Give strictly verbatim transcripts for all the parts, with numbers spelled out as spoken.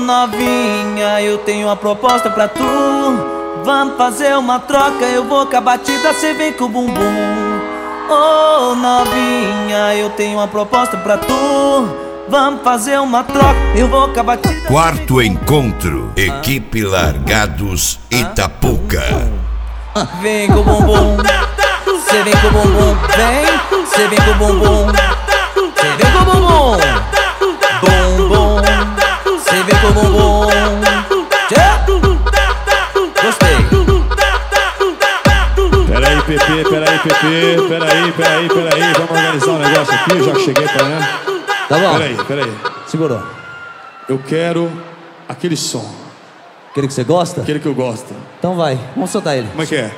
novinha, eu tenho uma proposta pra tu. Vamos fazer uma troca, eu vou com a batida, cê vem com o bumbum. Oh novinha, eu tenho uma proposta pra tu. Vamos fazer uma troca, eu vou com a batida. Quarto encontro, equipe Largados Itapuca. Vem com o bumbum, cê vem com o bumbum, vem, cê vem com o bumbum, cê vem com o bumbum, bumbum, cê vem com o bumbum. Gostei. Peraí, Pepe, peraí, Pepe, peraí, peraí, peraí, vamos organizar um negócio aqui, já que cheguei pra né? Tá bom. Peraí, peraí. Segurou. Eu quero aquele som. Aquele que você gosta? Aquele que eu gosto. Então vai, vamos soltar ele. Como é que é?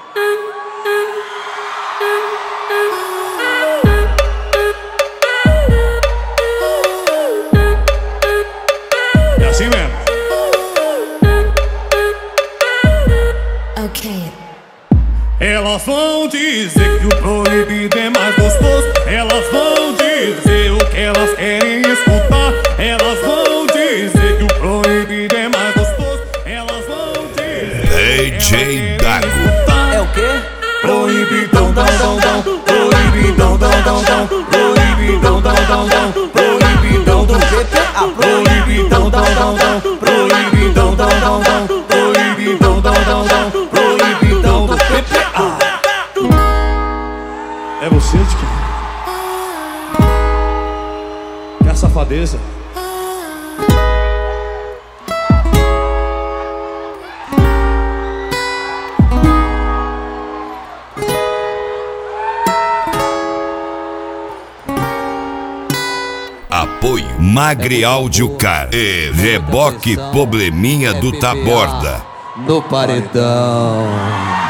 É assim mesmo. Ok. Elas vão dizer que o proibido é mais gostoso. Elas vão dizer o que elas querem escutar. Elas vão dizer que o proibido é mais gostoso. Elas vão dizer. D J Dago. É o quê? Proibidão, dão, dão, dão. Proibidão, dão, dão, dão. Proibidão, dão, dão, dão. Proibidão do G P A. Proibidão, dão, dão, dão. Proibidão, dão, dão, dão. Proibidão, dão, dão, dão. Proibidão do P P A. É você de quem? Que é a safadeza? Apoio Magre Áudio Car e Reboque Probleminha do Taborda. No paredão.